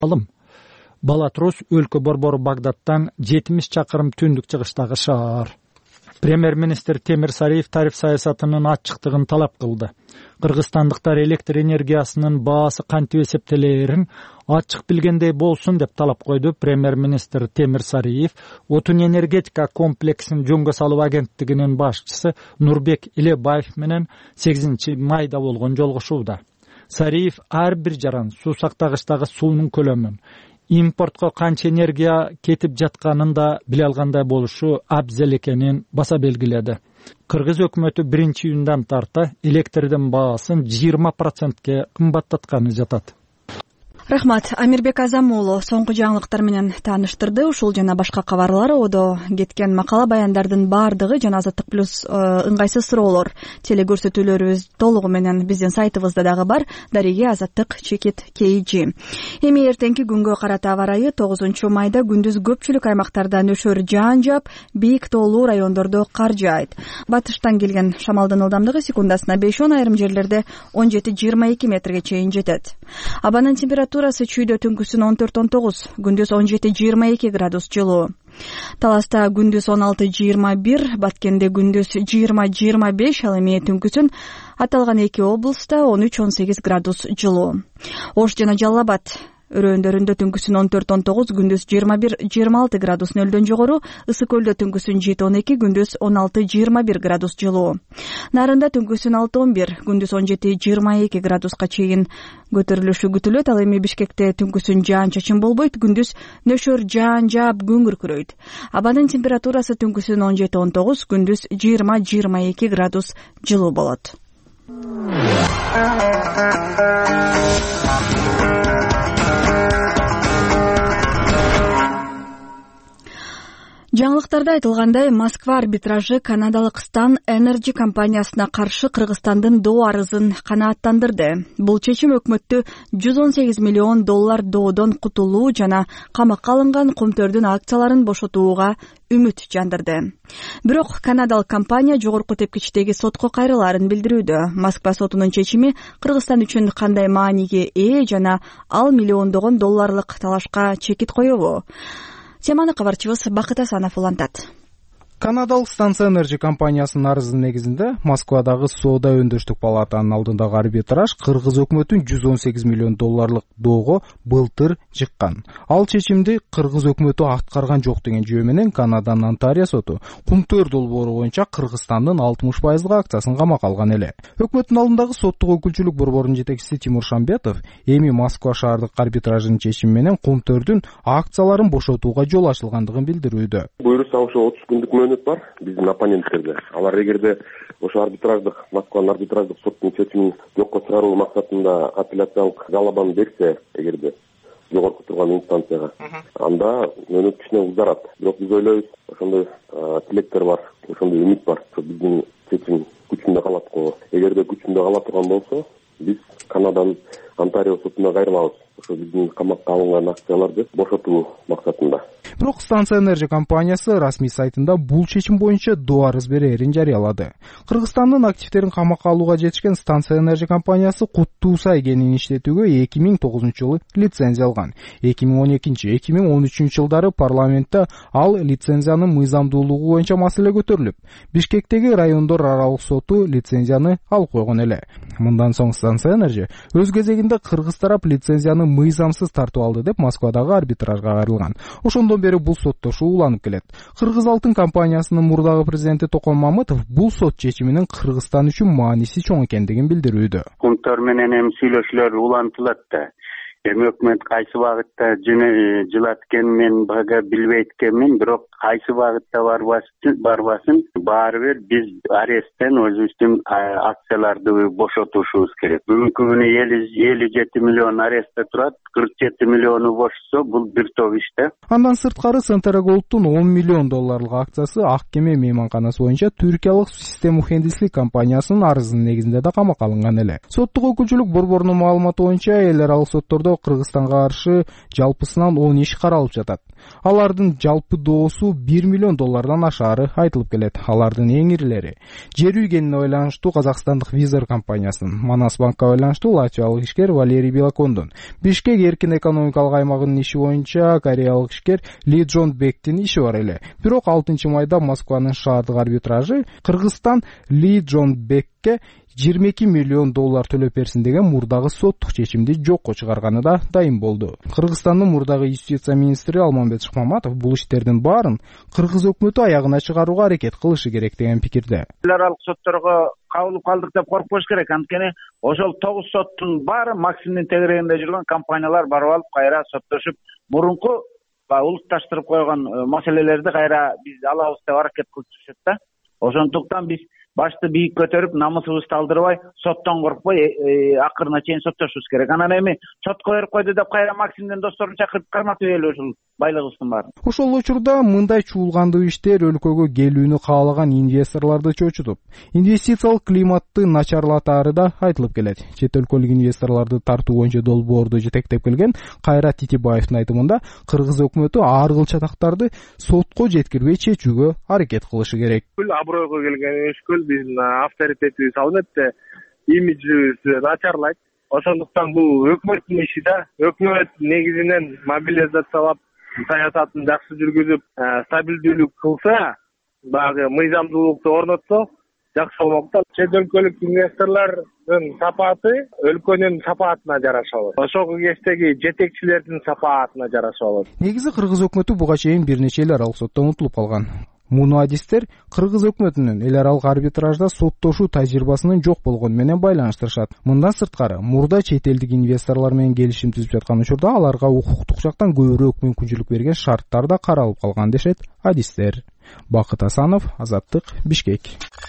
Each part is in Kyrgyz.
алым. Балатрус өлкө борбору Багдадтан 70 чакырым түндүк чыгыштагы шаар. Премьер-министр Темир Сариев тариф саясатынын ачыктыгын талап кылды. Кыргызстандыктар электр энергиясынын баасы кантип эсептелерин ачык билгендей болсун деп талап койду. Премьер-министр Темир Сариев отун энергетика комплексин жөнгө салуу агенттигинин башчысы Нурбек Илебаев менен 8 майда болгон жолугушууда. Сариев ар бир жаран суу сактагычтагы суунун көлөмүн, импортко канча энергия кетип жатканын да биле алгандай болушу абзел экенин баса белгиледи. Кыргыз өкмөтү 1-июндан тарта электрдин баасын 20%ке кымбаттатканы жатат. Рахмат. Амирбек Азам уулу соңку жаңылыктар менен тааныштырды. Ушул жана башка кабарлар одо кеткен макала баяндардын баардыгы жана Азаттык плюс ыңгайсыз суроолор телекөрсөтүүлөрүбүз толугу менен биздин сайтыбызда дагы бар. Дареге Азаттык _KG. Эми эртеңки күнгө карата аба ырайы 9 майда күндүз көпчүлүк аймактарда нөшөр жаан жаап, бийик тоолуу райондордо кар жаайт. Батыштан келген шамалдын ылдамдыгы секундасына 5-10, айрым жерлерде 17-22 метрге чейин жетет. Абанын температурасы чүйдө түнкүсүн 14-19, күндүз 17-22 градус жылуу. Таласта күндүз 16-21, Баткенде күндүз 20-25, ал эми түнкүсүн аталган эки облуста 13-18 градус жылуу. Ош жана Жалал Абад өрөөндөрүндө түнкүсүн 14-19, күндүз 21-26 градус нөлдөн жогору, Ысык көлдө түнкүсүн 7-12, күндүз 16-21 градус жылуу. Нарында түнкүсүн 6-11, күндүз 17-22 градуска чейин көтөрүлүшү күтүлөт. Ал эми Бишкекте түнкүсүн жаан-чачын болбойт, күндүз нөшөр жаан жаап күн күркүрөйт. Абанын температурасы түнкүсүн 17-19, күндүз 20-22 градус жылуу болот. Жаңылыктарда айтылгандай, Москва арбитражы канадалык Стан Energy компаниясына каршы Кыргызстандын доо арызын канааттандырды. Бул чечим өкмөттү $118 миллион доодон кутулуу жана камакка алынган Кумтөрдүн акцияларын бошотууга үмүт жандырды. Бирок канадалык компания жогорку тепкичтеги сотко кайрылаарын билдирүүдө. Москва сотунун чечими Кыргызстан үчүн кандай мааниге ээ жана ал миллиондогон долларлык талашка чекит коебу? Теманы кабарчыбыз Бакыт Асанов улантат. Канадалык Станция Energy компаниясынын арызынын негизинде Москвадагы соода өндүрүштүк палатанын алдындагы арбитраж Кыргыз өкмөтүн $118 миллион доого былтыр жыккан. Ал чечимди Кыргыз өкмөтү аткарган жок деген жөө менен Канаданын Онтарио соту Кумтөр долбоору боюнча Кыргызстандын 60% акциясын камакка алган эле. Өкмөттүн алдындагы соттук өкүлчүлүк борборунун жетекчиси Тимур Шамбетов эми Москва шаардык арбитражынын чечими менен Кумтөрдүн акцияларын бошотууга жол ачылгандыгын билдирүүдө. Буюрса ошо 30 күндүк мөөнөт бар биздин оппоненттерде. Алар эгерде ошо Москванын арбитраждык соттун чечимин жокко чыгаруу максатында апелляциялык жалобаны берсе, эгерде жогорку турган инстанцияга, анда мөөнөт кичине узарат. Бирок биз ойлойбуз, ошондой тилектер бар, ошондой үмүт бар. Биздин чечим күчүндө калат го. Эгерде күчүндө кала турган болсо, биз Канаданын Онтарио сотуна кайрылабыз. Ошо биздин камакка алынган акцияларды бошотуу максатында. Бирок Станция Energy компаниясы расмий сайтында бул чечим боюнча доо арыз берээрин жарыялады. Кыргызстандын активдерин камакка алууга жетишкен Станция Energy компаниясы Куттуу Сай кенин иштетүүгө 2009 жылы лицензия алган. 2012-2013 жылдары парламентте ал лицензиянын мыйзамдуулугу боюнча маселе көтөрүлүп, Бишкектеги райондор аралык соту лицензияны алып койгон эле. Мындан соң Станция Energy өз кезегинде кыргыз тарап лицензияны мыйзамсыз тартып алды деп Москвадагы арбитражга кайрылган. Ошондон бери бул соттошуу уланып келет. Кыргыз Алтын компаниясынын мурдагы президенти Токон Мамытов бул сот чечиминин Кыргызстан үчүн мааниси чоң экендигин билдирүүдө. Кумтөр менен эми сүйлөшүүлөр улантылат да. Эми өкмөт кайсы багытта жылат экенин мен бага билбейт экенмин, бирок кайсы багытта барбасын, баары бир биз аресттен өзүбүздүн акцияларды бошотушубуз керек. Бүгүнкү күнү 57 миллион арестте турат, 47 миллиону бошсо, бул бир топ иште. Андан сырткары Центра Голдтун $10 миллион акциясы Ак Кеме мейманканасы боюнча түркиялык Система Хендислик компаниясынын арызынын негизинде да камакка алынган эле. Соттук өкүлчүлүк борборунун маалыматы боюнча эл аралык соттордо учурда Кыргызстанга каршы жалпысынан 10 иш каралып жатат. Алардын жалпы доосу $1 миллион ашаары айтылып келет. Алардын эң ирилери жер үйгенине байланыштуу казакстандык Визер компаниясынын, Манас банкка байланыштуу латвиялык ишкер Валерий Белокондун, Бишкек эркин экономикалык аймагынын иши боюнча кореялык ишкер Ли Джон Бектин иши бар эле. Бирок 6 майда Москванын шаардык арбитражы Кыргызстан Ли Джон Бекке $22 миллион төлөп берсин деген мурдагы соттук чечимди жокко чыгарганы да дайым болду. Кыргызстандын мурдагы юстиция министри Алмамбет Шыкмаматов бул иштердин баарын кыргыз өкмөтү аягына чыгарууга аракет кылышы керек деген пикирде. Аралык сотторго кабылып калдык деп коркпош керек. Анткени ошол 9 соттун баары Максимдин тегерегинде жүргөн компаниялар барып алып кайра соттошуп, мурунку улутташтырып койгон маселелерди кайра биз алабыз деп аракет кылып жүрүшөт да. Ошондуктан биз башты бийик көтөрүп, намысыбызды алдырбай, соттон коркпой, акырына чейин соттошубуз керек. Анан эми сотко берип койду деп кайра Максимдин досторун чакырып карматып эле ушул байлыгыбыздын баарын. Ошол учурда мындай чуулгандуу иштер өлкөгө келүүнү каалаган инвесторлорду чочутуп, инвестициялык климатты начарлатаары да айтылып келет. Чет өлкөлүк инвесторлорду тартуу боюнча долбоорду жетектеп келген Кайрат Титибаевдин айтымында Кыргыз өкмөтү ар кыл чатактарды сотко жеткирбей чечүүгө аракет кылышы керек. Абройго келген ишкөл биздин авторитетибиз албетте имиджибиз начарлайт. Ошондуктан бул өкмөттүн иши да. Өкмөт негизинен мобилизациялап, саясатын жакшы жүргүзүп, стабилдүүлүк кылса, баягы мыйзамдуулукту орнотсо жакшы болмок да. Чет өлкөлүк инвесторлордун сапаты өлкөнүн сапатына жараша болот. Ошол кечтеги жетекчилердин сапатына жараша болот. Негизи Кыргыз өкмөтү буга чейин бир нече эл аралык соттон утулуп калган. Муну адистер Кыргыз өкмөтүнүн эл аралык арбитражда соттошуу тажрыйбасынын жок болгону менен байланыштырышат. Мындан сырткары, мурда чет элдик инвесторлор менен келишим түзүп жаткан учурда аларга укуктук жактан көбүрөөк мүмкүнчүлүк берген шарттар да каралып калган дешет адистер. Бакыт Асанов, Азаттык, Бишкек.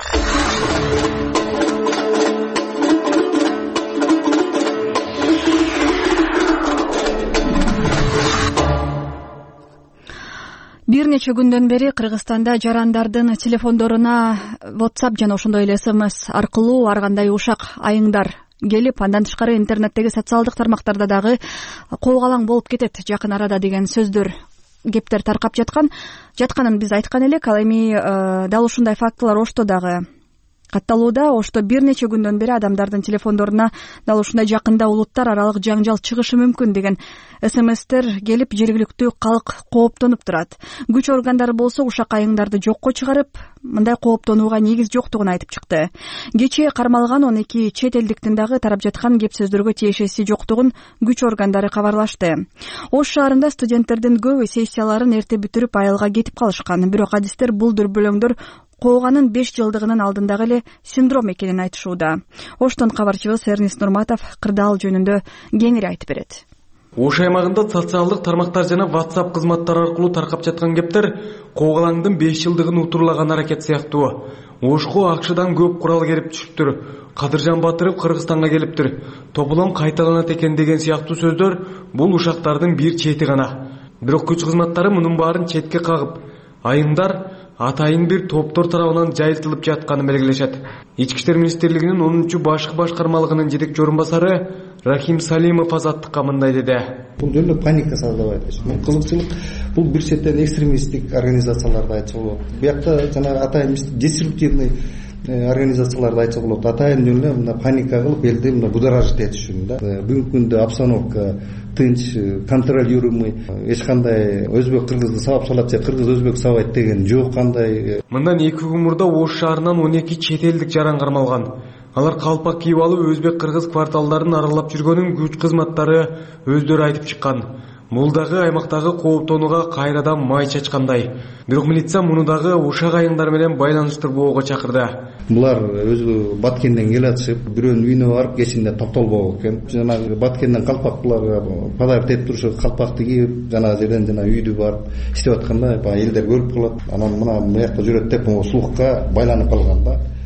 Бир нече күндөн бери Кыргызстанда жарандардын телефондоруна WhatsApp жана ошондой эле SMS аркылуу ар кандай ушак айыңдар келип, андан тышкары интернеттеги социалдык тармактарда дагы кол-калаң болуп кетет жакын арада деген сөздөр, кептер таркап жатканын биз айткан элек. Ал эми дал ушундай фактылар Ошто дагы катталууда. Ошто бир нече күндөн бери адамдардын телефондоруна дал ушундай жакында улуттар аралык жаңжал чыгышы мүмкүн деген СМСтер келип, жергиликтүү калк кооптонуп турат. Күч органдары болсо ушак айыңдарды жокко чыгарып, мындай кооптонууга негиз жоктугун айтып чыкты. Кечээ кармалган 12 чет элдиктин дагы тарап жаткан кеп сөздөргө тиешеси жоктугун күч органдары кабарлашты. Ош шаарында студенттердин көбү сессияларын эрте бүтүрүп айылга кетип калышкан. Бирок адистер бул дүрбөлөңдөр кооганын 5 жылдыгынын алдындагы эле синдром экенин айтышууда. Оштон кабарчыбыз Эрнис Нурматов кырдаал жөнүндө кеңири айтып берет. Ош аймагында социалдык тармактар жана WhatsApp кызматтары аркылуу таркап жаткан кептер коогалаңдын 5 жылдыгын утурлаган аракет сыяктуу. Ошко акшдан көп курал келип түшүптүр. Кадыржан Батыров Кыргызстанга келиптир. Тополом кайталанат экен деген сыяктуу сөздөр бул ушактардын бир чети гана. Бирок күч кызматтары мунун баарын четке кагып, айымдар атайын бир топтор тарабынан жайылтылып жатканын белгилешет. Ички иштер министрлигинин 10-чу башкы башкармалыгынын жетекчи орун басары Рахим Салимов Азаттыкка мындай деди. Бул жөнүндө паника создавайт. Бул кызыкчылык, бул бир четтен экстремисттик организацияларды айтса болот. Биякта жана атайын деструктивный организацияларды айтса болот. Атайын жөнүндө мына паника кылып элди мына будоражить этиш үчүн да. Бүгүнкү күндө обстановка тынч, контролируемый, эч кандай өзбек кыргызды сабап салат же кыргыз өзбек сабайт деген жок кандай. Мындан 2 күн мурда Ош шаарынан 12 чет элдик жаран кармалган. Алар калпак кийип алып өзбек кыргыз кварталдарын аралап жүргөнүн күч кызматтары өздөрү айтып чыккан. Бул дагы аймактагы кооптонууга кайрадан май чачкандай. Бирок милиция муну дагы ушак айыңдар менен байланыштырбоого чакырды. Булар өзү Баткенден келатышып, бирөөнүн үйүнө барып кечинде токтолбок экен. Жана Баткенден калпактууларга подарок этип турушу калпакты кийип, жана жерден жана үйдү барып иштеп атканда элдер көрүп калат. Анан мына буякта жүрөт деп слухка байланып калган да.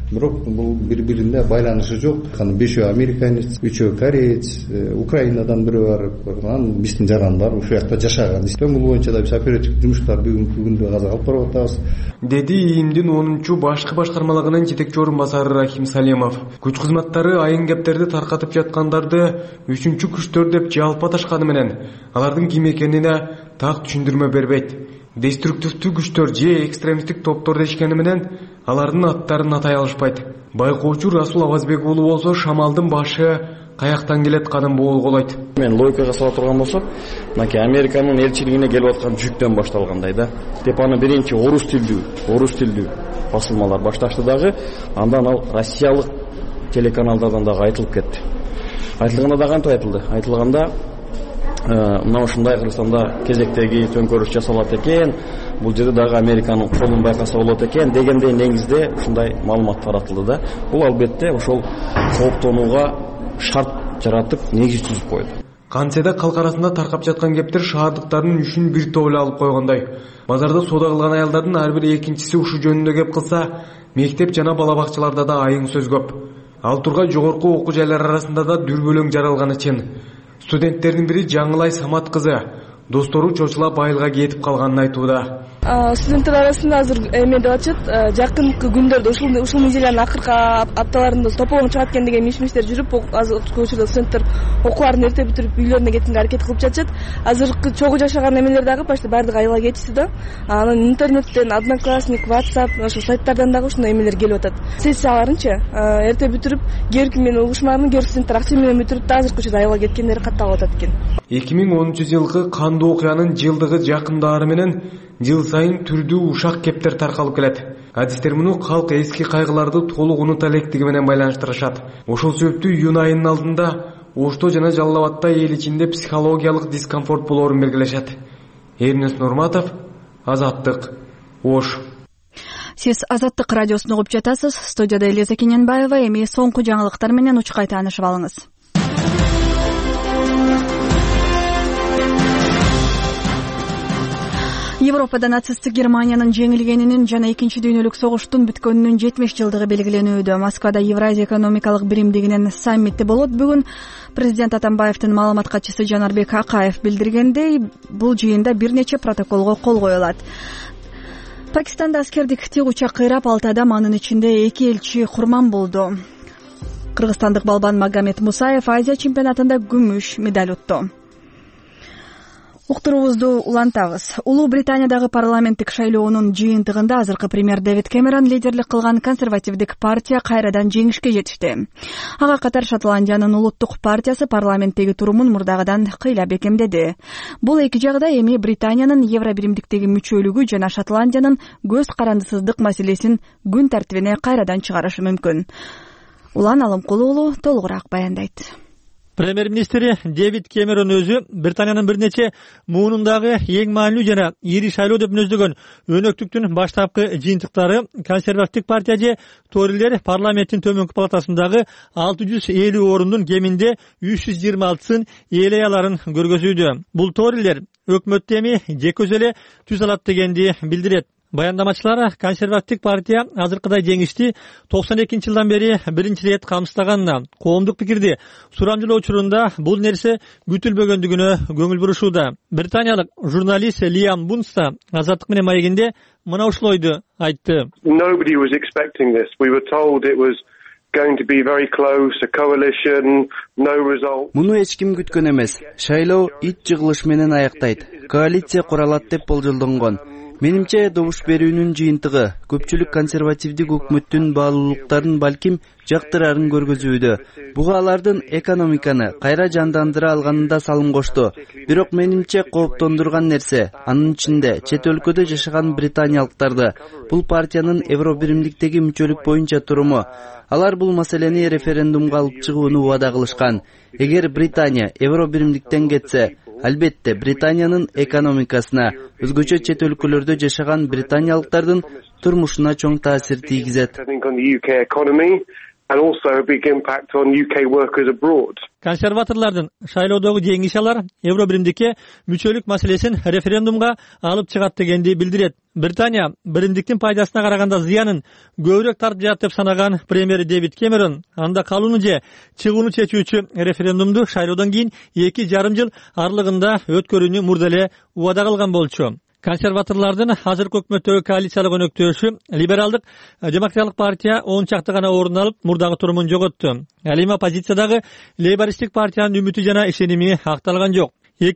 бирок бул бири бирине байланышы жок. Анан 5 американец, 3 кореец, Украинадан бирөө бар, анан биздин жарандар ушул жакта жашаган. Бул боюнча да биз оперативдик жумуштарды бүгүнкү күндө азыр алып барып атабыз, деди ИИМдин 10 башкы башкармалыгынын жетекчи орун басары Рахим Салимов. Күч кызматтары айын кептерди таркатып жаткандарды 3-чү күчтөр деп жалпы аташканы менен алардын ким экенине так түшүндүрмө бербейт. Деструктивдүү күчтөр же экстремисттик топтор дешкени менен алардын аттарын атай алышпайт. Байкоочу Расул Авазбек уулу болсо шамалдын башы каяктан келет кадым болгойлойт. Мен логикага сала турган болсок, мынакей Американын элчилигине келип аткан жүктөн башталгандай да. Деп аны биринчи орус тилдүү басылмалар башташты дагы, андан ал россиялык телеканалдардан дагы айтылып кетти. Айтылганда дагы кантип айтылды? Айтылганда мына ушундай Кыргызстанда кезектеги төңкөрүш жасалат экен, бул жерде дагы Американын колун байкаса болот экен дегендей негизде ушундай маалымат таратылды да. Бул албетте ошол кооптонууга шарт жаратып негиз түзүп койду. Кантсе да калк арасында таркап жаткан кептер шаардыктардын үшүн бир топ эле алып койгондой. Базарда соода кылган аялдардын ар бир экинчиси ушу жөнүндө кеп кылса, мектеп жана бала бакчаларда да айың сөз көп. Ал тургай жогорку окуу жайлар арасында да дүрбөлөң жаралганы чын. Студенттердин бири Жаңылай Самат кызы достору чочулап айылга кетип калганын айтууда. Студенттер арасында азыр эме деп атышат, жакынкы күндөрдө ушул неделянын акыркы апталарында тополоң чыгат экен деген миш-миштер жүрүп, азыр учурда студенттер окууларын эрте бүтүрүп үйлөрүнө кеткенге аракет кылып жатышат. Азыркы чогуу жашаган эмелер дагы почти баардыгы айылга кетишти да. Анан интернеттен, Одноклассник, WhatsApp, ошол сайттардан дагы ушундай эмелер келип атат. Сессияларынчы эрте бүтүрүп, керки менен угушмаарын керки студенттер акча менен бүтүрүп да азыркы учурда айылга кеткендери катталып атат экен. 2010-жылкы кандуу окуянын жылдыгы жакындары менен жыл сайын түрдүү ушак кептер таркалып келет. Адистер муну калк эски кайгыларды толук унута электиги менен байланыштырышат. Ошол себептүү июнь айынын алдында Ошто жана Жалал Абадта эл ичинде психологиялык дискомфорт болоорун белгилешет. Эрнест Нурматов, Азаттык, Ош. Сиз Азаттык радиосун угуп жатасыз. Студияда Элиза Кененбаева. Эми соңку жаңылыктар менен учкай таанышып алыңыз. Европада нацисттик Германиянын жеңилгенинин жана экинчи дүйнөлүк согуштун бүткөнүнүн 70 жылдыгы белгиленүүдө. Москвада Евразия экономикалык биримдигинин саммити болот. Бүгүн президент Атамбаевдин маалымат катчысы Жанарбек Акаев билдиргендей, бул жыйында бир нече протоколго кол коюлат. Пакистанда аскердик тик учак кыйрап, 6 адам, анын ичинде 2 элчи курман болду. Кыргызстандык балбан Магомед Мусаев Азия чемпионатында күмүш медаль утту. Уктуруубузду улантабыз. Улуу Британиядагы парламенттик шайлоонун жыйынтыгында азыркы премьер Дэвид Кэмерон лидерлик кылган консервативдик партия кайрадан жеңишке жетишти. Ага катар Шотландиянын улуттук партиясы парламенттеги турумун мурдагыдан кыйла бекемдеди. Бул эки жагда эми Британиянын Евробиримдиктеги мүчөлүгү жана Шотландиянын көз карандысыздык маселесин күн тартибине кайрадан чыгарышы мүмкүн. Улан Алымкулуу уулу толугураак баяндайт. Премьер-министри Дэвид Кэмерон өзү Британиянын бир нече муунундагы эң маанилүү жана ири шайлоо деп мүнөздөгөн өнөктүктүн баштапкы жыйынтыктары консервативдик партия же Торилер парламенттин төмөнкү палатасындагы 650 орундун кеминде 326сын ээлей аларын көргөзүүдө. Бул Торилер өкмөттү эми жекөз эле түз алат дегенди билдирет. Баяндамачылар консервативдик партия азыркыдай жеңишти 92-жылдан бери биринчи ирет камсыздаганына, коомдук пикирди сурамжылоо учурунда бул нерсе күтүлбөгөндүгүнө көңүл бурушууда. Британиялык журналист Лиам Бунс да Азаттык менен маегинде мына ушул ойду айтты. Nobody was expecting this. We were told it was going to be very close, a coalition, no result. Муну эч ким күткөн эмес. Шайлоо ит жыгылыш менен аяктайт. Коалиция куралат деп болжолдонгон. Менимче добуш берүүнүн жыйынтыгы көпчүлүк консервативдик өкмөттүн баалуулуктарын балким жактырарын көргөзүүдө. Буга алардын экономиканы кайра жандандыра алганында салым кошту. Бирок менимче кооптондурган нерсе анын ичинде чет өлкөдө жашаган британиялыктарды, бул партиянын Евробиримдиктеги мүчөлүк боюнча туруму. Алар бул маселени референдумга алып чыгууну убада кылышкан. Эгер Британия Евробиримдиктен кетсе, албетте Британиянын экономикасына, өзгөчө чет өлкөлөрдө жашаган британиялыктардын турмушуна чоң таасир тийгизет. and also a big impact on UK workers abroad. Konservatorlardan шайлоодогу жеңиш алар Евро биримдикке мүчөлүк маселесин референдумга алып чыгат дегенди билдирет. Британия биримдиктин пайдасына караганда зыянын көбүрөөк тартып жатат деп санаган премьер Дэвид Кэмерон анда калууну же чыгууну чечүүчү референдумду шайлоодон кийин 2,5 жыл аралыгында өткөрүүнү мурда эле убада кылган болчу. Konservatorlardan азыркы өкмөттөгү коалициялык өнөктөшү либералдык демократиялык партия 10 чакты гана орун алып мурдагы турумун жоготту. Ал эми оппозициядагы лейбористтик партиянын үмүтү жана ишеними акталган жок.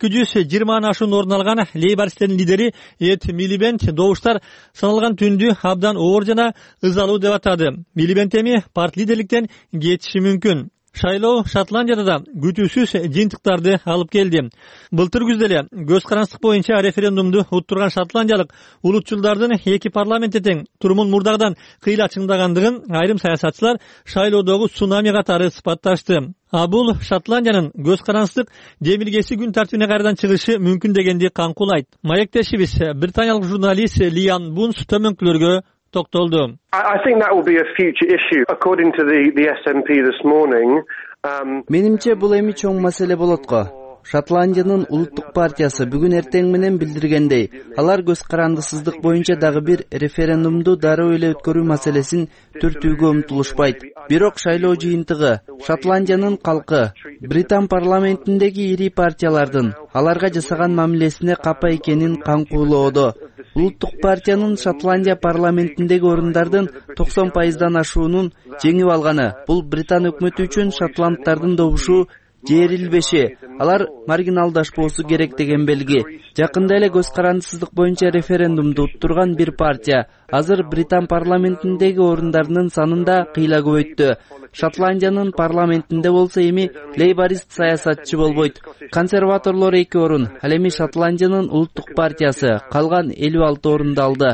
220 ашуун орун алган лейбористтердин лидери Эд Милибенд добуштар саналган түндү абдан оор жана ызалуу деп атады. Милибенд эми парт лидерликтен кетиши мүмкүн. Шайлоо Шотландияда да күтүүсүз жыйынтыктарды алып келди. Былтыр күздө эле көз карандык боюнча референдумду уттурган шотландиялык улутчулдардын эки парламентте тең турумун мурдагыдан кыйла чыңдагандыгын айрым саясатчылар шайлоодогу цунами катары сыпатташты. Бул Шотландиянын көз карандык демилгеси күн тартибине кайрадан чыгышы мүмкүн дегенди каңкулайт. Маектешибиз британиялык журналист Лиан Бунс төмөнкүлөргө токтолду. I think that will be a future issue. According to the SNP this morning, Менимче бул эми чоң маселе болот го. Шотландиянын улуттук партиясы бүгүн эртең менен билдиргендей, алар көз карандысыздык боюнча дагы бир референдумду дароо эле өткөрүү маселесин түртүүгө умтулушпайт. Бирок шайлоо жыйынтыгы Шотландиянын калкы Британ парламентиндеги ири партиялардын аларга жасаган мамилесине капа экенин каңкуулоодо. Улуттук партиянын Шотландия парламентиндеги орундардын 90% ашуунун жеңип алганы бул Британ өкмөтү үчүн шотланддардын добушу жерилбеши, алар маргиналдашпоосу керек деген белги. Жакында эле көз карандысыздык боюнча референдумду уттурган бир партия азыр Британ парламентиндеги орундарынын санында кыйла көбөйттү. Шотландиянын парламентинде болсо эми лейборист саясатчы болбойт. Консерваторлор 2 орун, ал эми Шотландиянын улуттук партиясы калган 56 орунду алды.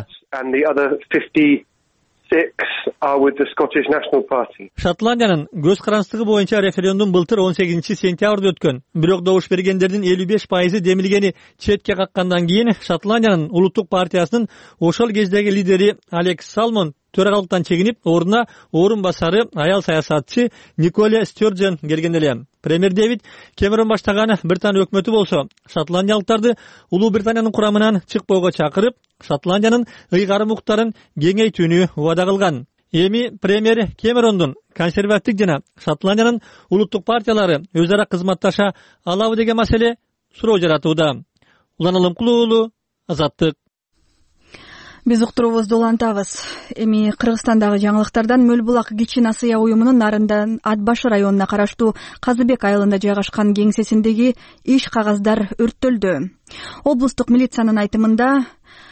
Шотландиянын көз карандыгы боюнча референдум былтыр 18 сентябрда өткөн. Бирок добуш бергендердин 55% демилгени четке каккандан кийин Шотландиянын улуттук партиясынын ошол кездеги лидери Алекс Салмон төрагалыктан чегинип, ордуна орун басары аял саясатчы Николя Стёрджен келген эле. Премьер Дэвид Кэмерон баштаган Британ өкмөтү болсо шотландиялыктарды Улуу Британиянын курамынан чыкпоого чакырып, Шотландиянын ыйгарым укуктарын кеңейтүүнү убада кылган. Эми премьер Кэмерондун консервативдик жана Шотландиянын улуттук партиялары өз ара кызматташа алабы деген маселе суроо жаратууда. Улан Алымкулуу, Азаттык. Биз уктуруубузду улантабыз. Эми Кыргызстандагы жаңылыктардан Мөлбулак кичи насыя уюмунун нарындан Ат Башы районуна караштуу Казыбек айылында жайгашкан кеңсесиндеги иш кагаздар өрттөлдү. Облустук милициянын айтымында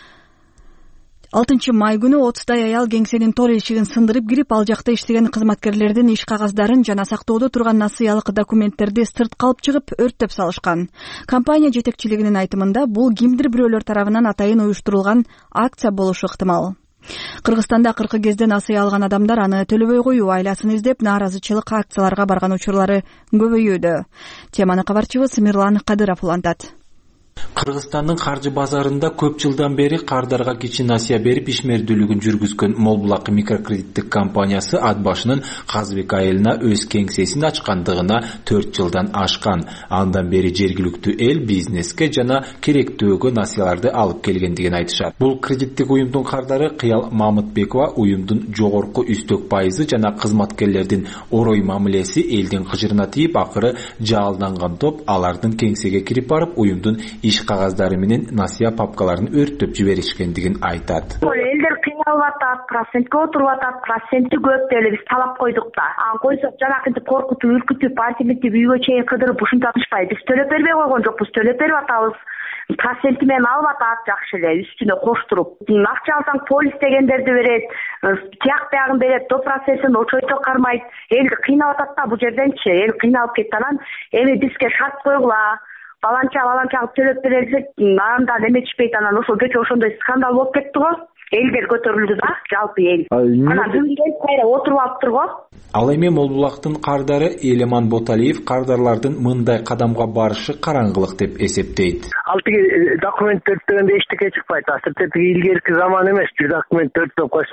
6 май күнү 30 аял кеңсенин тор эшигин сындырып кирип, ал жакта иштеген кызматкерлердин иш кагаздарын жана сактоодо турган насыялык документтерди сыртка алып чыгып өрттөп салышкан. Компания жетекчилигинин айтымында бул кимдир бирөөлөр тарабынан атайын уюштурулган акция болушу ыктымал. Кыргызстанда 40 кезде насыя алган адамдар аны төлөбөй коюу айласын издеп нааразычылык акцияларга барган учурлары көбөйүүдө. Теманы кабарчыбыз Мирлан Кадыров улантат. Кыргызстандын каржы базарында көп жылдан бери кардарга кичи насыя берип ишмердүүлүгүн жүргүзгөн Молбулак микрокредиттик компаниясы Ат Башынын Казыбек айылына өз кеңсесин ачкандыгына 4 жылдан ашкан. Андан бери жергиликтүү эл бизнеске жана керектөөгө насыяларды алып келгендигин айтышат. Бул кредиттик уюмдун кардары Кыял Мамытбекова уюмдун жогорку үстөк пайызы жана кызматкерлердин орой мамилеси элдин кыжырына тийип, акыры жаалданган топ алардын кеңсеге кирип барып уюмдун иш кагаздары менен насыя папкаларын өрттөп жиберишкендигин айтат. Элдер кыйналып атат, процентке отуруп атат, проценти көп деп эле биз талап койдук да. Аны койсок жанакынтип коркутуп, үркүтүп, антиминтип үйгө чейин кыдырып ушунтатышпайбы. Биз төлөп бербей койгон жокпуз, төлөп берип атабыз. Проценти менен алып атат жакшы эле, үстүнө коштуруп. Акча алсаң полис дегендерди берет, тияк биягын берет, до процессин очойто кармайт. Элди кыйнап атат да бул жерденчи, эл кыйналып кетти. Анан эми бизге шарт койгула. Баланча төлөп берелсек, андан эметишпейт, анан ошол кече ошондой скандал болуп кетти го. Элдер көтөрүлдү да, жалпы эл. Анан бүгүн келип кайра отуруп алыптыр го. Ал эми Молбулактын кардары Элеман Боталиев кардарлардын мындай кадамга барышы караңгылык деп эсептейт. Ал тиги документ төрттөгөндө эчтеке чыкпайт. Асыртеги илгерки заман эмес, бир документ төрттөп койсо эле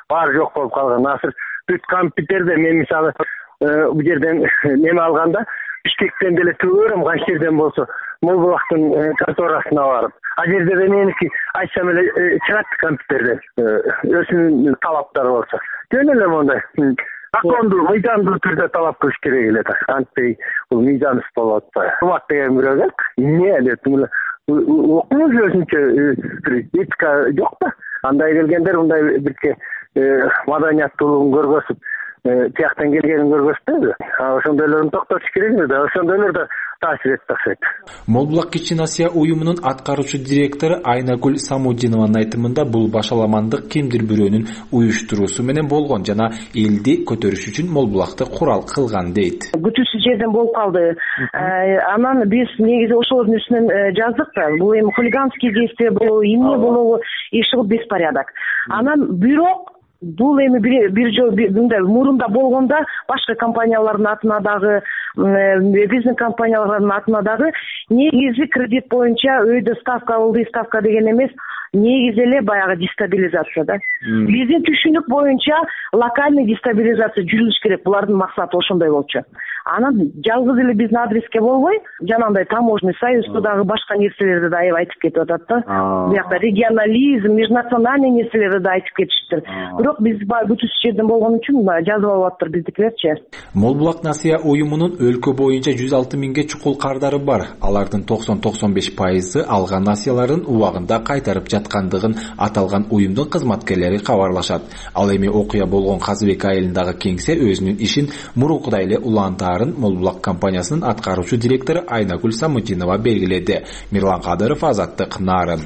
баары жок болуп калган. Азыр бүт компьютерде мен мисалы бул жерден неме алганда Бишкектен деле көрөм кайсы жерден болсо Молбулактын конторасына барып. А жерде де меники айтсам эле чыгат компьютерден өзүнүн талаптары болсо. Жөн эле мондай закондуу, мыйзамдуу түрдө талап кылыш керек эле да. Антпей бул мыйзамсыз болуп атпайбы. Кымбат деген бирөө келип, эмне эле окуңуз өзүнчө этика жок да. Андай келгендер мындай бирке маданияттуулугун көргөзүп, тияктан келгенин көргөзбөйбү? Ошондойлорун токтотуш керек да. Ошондойлор да таасир этпей окшойт. Молбулак Кичин Асия уюмунун аткаруучу директору Айнагүл Самудинованын айтымында бул башаламандык кимдир бирөөнүн уюштуруусу менен болгон жана элди көтөрүш үчүн Молбулакты курал кылган дейт. Күтүүсүз жерден болуп калды. Анан биз негизи ошолордун үстүнөн жаздык да. Бул эми хулиганский действие болобу, эмне болобу, иши беспорядок. Анан бирок бул эми бир жол мындай мурунда болгондо башка компаниялардын атына дагы, биздин компаниялардын атына дагы негизи кредит боюнча өйдө ставка болду, ставка деген эмес, негизи эле баягы дестабилизация да. Биздин түшүнүк боюнча локальный дестабилизация жүрүлүш керек. Булардын максаты ошондой болчу. Анан жалгыз эле биздин адреске болбой, жанагындай таможенный союзду дагы башка нерселерди да айтып кетип атат да. Биякта регионализм, межнациональный нерселерди да айтып кетиштир. Бирок биз бүтүс жерден болгон үчүн жазып алып атыптыр биздикилерчи. Молбулак Насия уюмунун өлкө боюнча 106 миңге чукул кардары бар. Алардын 90-95% алган насияларын убагында кайтарып жаткандыгын аталган уюмдун кызматкерлери кабарлашат. Ал эми окуя болгон Казыбек айылындагы кеңсе өзүнүн ишин мурункудай эле улантаарын Молбулак компаниясынын аткаруучу директору Айнагүл Самудинова белгиледи. Мирлан Кадыров, Азаттык, Нарын.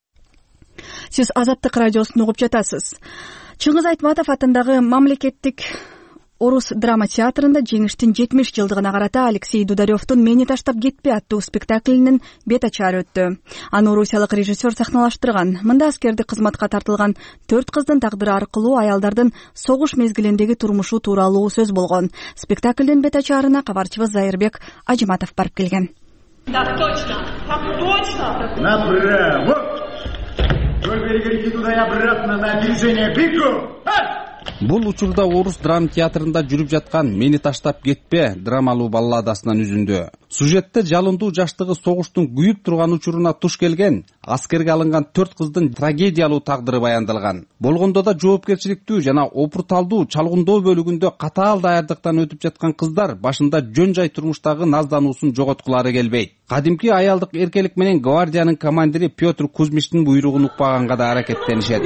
Сиз Азаттык радиосун угуп жатасыз. Чыңгыз Айтматов атындагы мамлекеттик Орус драма театрында жеңиштин 70 жылдыгына карата Алексей Дударевдун «Мени таштап кетпе» аттуу спектаклинин бет ачары өттү. Аны орусиялык режиссер сахналаштырган. Мында аскерди кызматка тартылган 4 кыздын тагдыры аркылуу аялдардын согуш мезгилиндеги турмушу тууралуу сөз болгон. Спектаклдин бет ачарына кабарчыбыз Зайырбек Ажиматов барып келген. Так точно, так точно. Направо. Перейдите туда и обратно на движение. Бегу. Бул учурда Орус драма театрында жүрүп жаткан «Мени таштап кетпе» драмалуу балладасынан үзүндү. Сюжетте жалындуу жаштыгы согуштун күйүп турган учуруна туш келген, аскерге алынган 4 кыздын трагедиялуу тагдыры баяндалган. Болгондо да жоопкерчиликтүү жана опурталдуу чалгындоо бөлүгүндө катаал даярдыктан өтүп жаткан кыздар башында жөн жай турмуштагы наздануусун жоготкулары келбейт. Кадимки аялдык эркелик менен гвардиянын командири Петр Кузьмичтин буйругун укпаганга да аракеттенишет.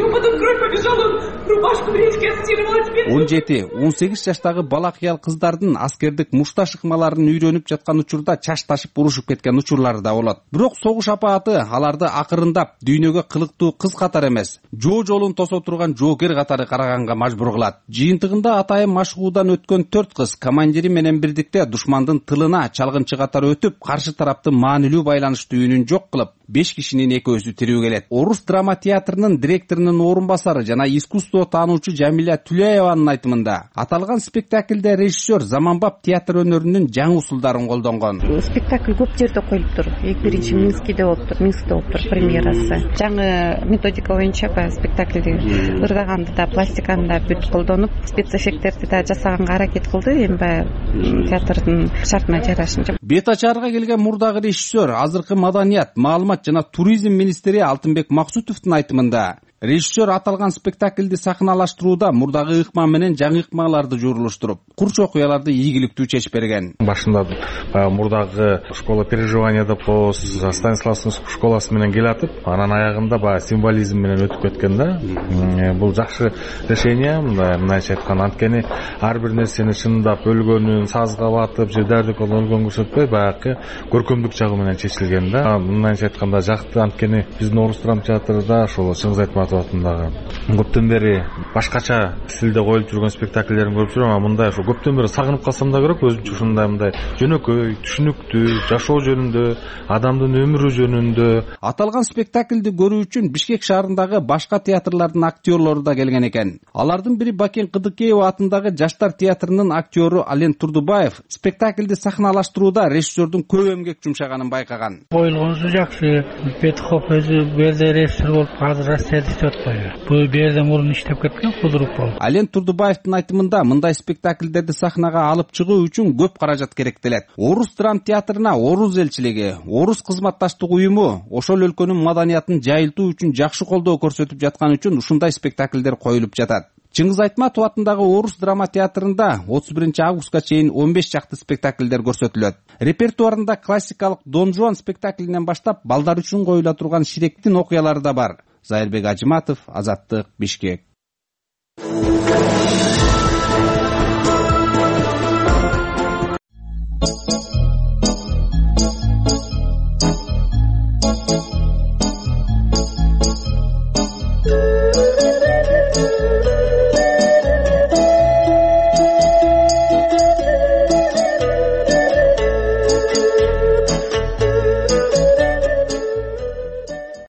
17-18 жаштагы бала кыял кыздардын аскердик мушташ ыкмаларын үйрөнүп жаткан учурда чаш ташып урушуп кеткен учурлары да болот. Бирок согуш апааты аларды акырындап дүйнөгө кылыктуу кыз катары эмес, жолун тосо турган жоокер катары караганга мажбур кылат. Жыйынтыгында атайын машыгуудан өткөн 4 кыз командири менен бирдикте душмандын тылына чалгынчы катары өтүп, каршы тараптын маанилүү байланыш түйүнүн жок кылып, 5 кишинин экөөсү тирүү келет. Орус драма театрынын директорунун орун басары жана искусство таануучу Жамиля Түлееванын айтымында, аталган спектаклде режиссер заманбап театр өнөрүнүн жаңы усулдарын колдонгон. Спектакль көп жерде коюлуптур. Биринчи Минскте болуптур премьерасы. Жаңы методика боюнча спектаклди ырдаганды да, пластиканы да бүт колдонуп, спецэффекттерди да жасаганга аракет кылды. Эми театрдын шартына жарашынча. Бет ачарга келген мурдагы режиссер, азыркы маданият, маалымат жана туризм министри Алтынбек Максутовдун айтымында, режиссер аталган спектаклди сахналаштырууда мурдагы ыкма менен жаңы ыкмаларды журулуштуруп, курч окуяларды ийгиликтүү чечип берген. Башында мурдагы школа переживания деп Станиславский школасы менен келатып, анан аягында символизм менен өтүп кеткен да. Бул жакшы решение, мындайча айтканда, анткени ар бир нерсени чындап өлгөнүн, сазга батып, же дәрдик өлгөн көрсөтпөй, баягы көркөмдүк жагы менен чечилген да. Мындайча айтканда жакты, анткени биздин Орус драма театрында ошол Чыңгыз Айтматов атындагы көптөн бери башкача стилде коюлуп жүргөн спектакльдерин көрүп жүрөм, мындай ошо көптөн бери сагынып калсам да керек, өзүнчө ушундай мындай жөнөкөй, түшүнүктүү, жашоо жөнүндө, адамдын өмүрү жөнүндө. Аталган спектакльди көрүү үчүн Бишкек шаарындагы башка театрлардын актерлору да келген экен. Алардын бири Бакен Кыдыкеева атындагы Жаштар театрынын актёру Ален Турдубаев спектакльди сахналаштырууда режиссердун көп эмгек жумшаганын байкаган. Коюлгонусу жакшы, Петхов өзү белде режиссер болуп, азыр Россияда иштеп атпайбы? Бул берден мурун иштеп кеткен Кудурук болуп. Ален Турдубаевдин айтымында мындай спектакльдерди сахнага алып чыгуу үчүн көп каражат керектелет. Орус драм театрына Орус элчилиги, Орус кызматташтык уюму ошол өлкөнүн маданиятын жайылтуу үчүн жакшы колдоо көрсөтүп жаткан үчүн ушундай спектакльдер коюлуп жатат. Чыңгыз Айтматов атындагы Орус драма театрында 31 августка чейин 15 чакты спектакльдер көрсөтүлөт. Репертуарында классикалык Дон Жуан спектаклинен баштап балдар үчүн коюла турган Ширектин окуялары да бар. Зайырбек Ажыматов, Азаттык, Бишкек.